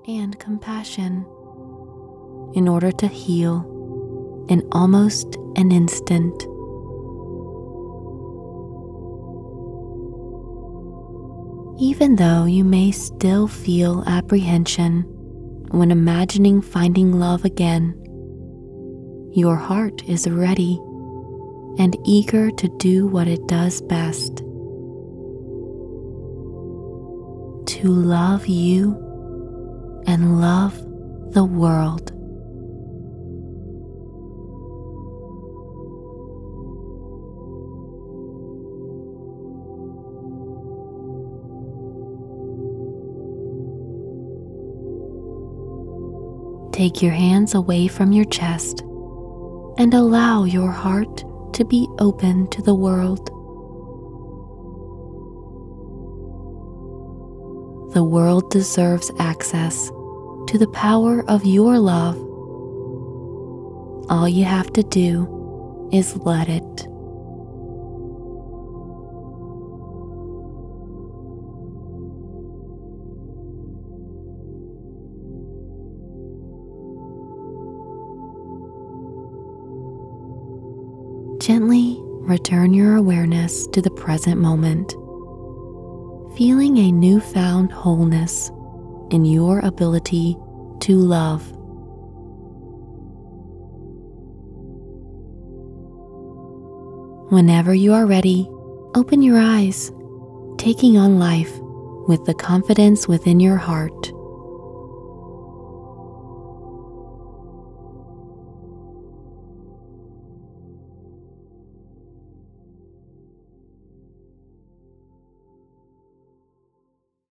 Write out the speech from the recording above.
and compassion in order to heal in almost an instant. Even though you may still feel apprehension when imagining finding love again, your heart is ready and eager to do what it does best: to love you and love the world. Take your hands away from your chest and allow your heart to be open to the world. The world deserves access to the power of your love. All you have to do is let it. Gently return your awareness to the present moment, feeling a newfound wholeness in your ability to love. Whenever you are ready, open your eyes, taking on life with the confidence within your heart.